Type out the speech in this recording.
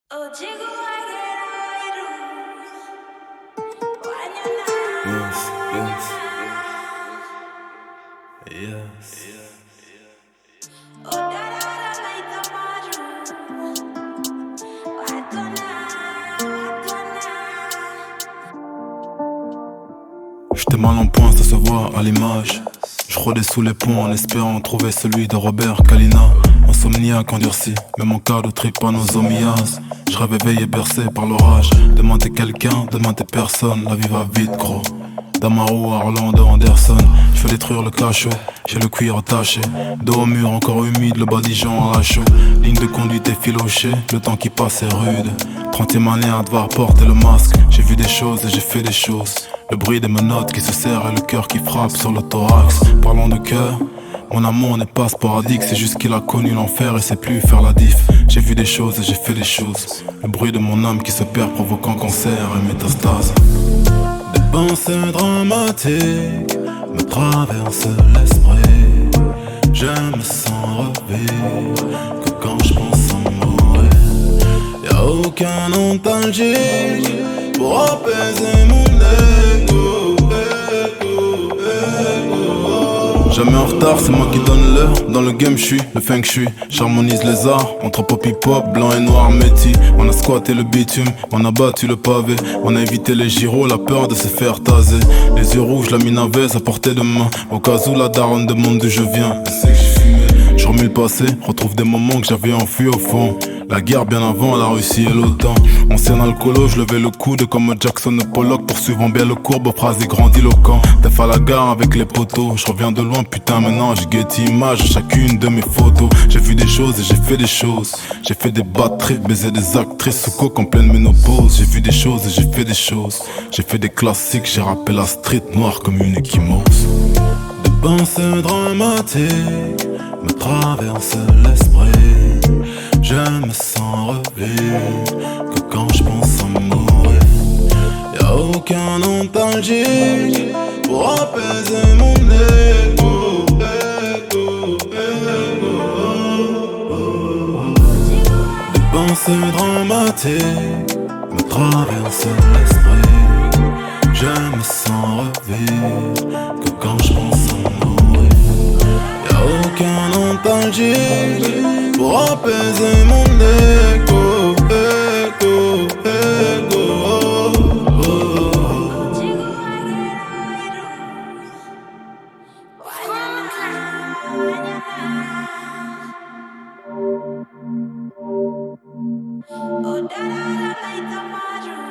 Oh, jiggle, I Yes, yes, yes. J'étais mal en point, ça se voit à l'image. Je rôdais sous les ponts en espérant trouver celui de Robert Kalina. Insomniaque endurci, même en cas de trypanosomiase. Je rêve éveillé, bercé par l'orage. Demandez quelqu'un, demandez personne, la vie va vite gros. Damaro, Orlando, Anderson. Je fais détruire le cachot, j'ai le cuir attaché. Dos au mur encore humide, le badigeon à chaud. Ligne de conduite effilochée, le temps qui passe est rude. 30e année à devoir porter le masque. J'ai vu des choses et j'ai fait des choses. Le bruit des menottes qui se serrent et le cœur qui frappe sur le thorax. Parlons de cœur, mon amour n'est pas sporadique, c'est juste qu'il a connu l'enfer et sait plus faire la diff. J'ai vu des choses et j'ai fait des choses. Le bruit de mon âme qui se perd provoquant cancer et métastase. Des pensées dramatiques me traversent l'esprit. Je me sens revivre que quand je pense à mourir. Y'a aucun nostalgique pour apaiser mon ego. Jamais en retard, c'est moi qui donne l'heure. Dans le game, j'suis le feng shui. J'harmonise les arts entre pop hip-hop, blanc et noir métis. On a squatté le bitume, on a battu le pavé. On a évité les gyros, la peur de se faire taser. Les yeux rouges, la mine avait à portée de main. Au cas où la daronne demande d'où je viens. Je remue le passé, retrouve des moments que j'avais enfui au fond. La guerre bien avant la Russie et l'OTAN. Ancien alcoolo, je levais le coude comme Jackson Pollock, poursuivant bien le courbe, phrases et grandiloquents. T'es à la gare avec les poteaux, je reviens de loin, putain maintenant j'ai guetté image chacune de mes photos. J'ai vu des choses et j'ai fait des choses. J'ai fait des bad trips, baiser des actrices sous coke en pleine ménopause. J'ai vu des choses et j'ai fait des choses. J'ai fait des classiques, j'ai rappelé la street noire comme une échymose. Des pensées dramatiques me traversent l'esprit. Je me sens revivre que quand je pense à mourir. Y'a aucun nostalgique pour apaiser mon ego. Des pensées dramatiques me traversent l'esprit. Je me sens revivre que quand je pense à mourir. Y'a aucun nostalgique pour apaiser mon ego, ego, ego. Oh, da da da, like the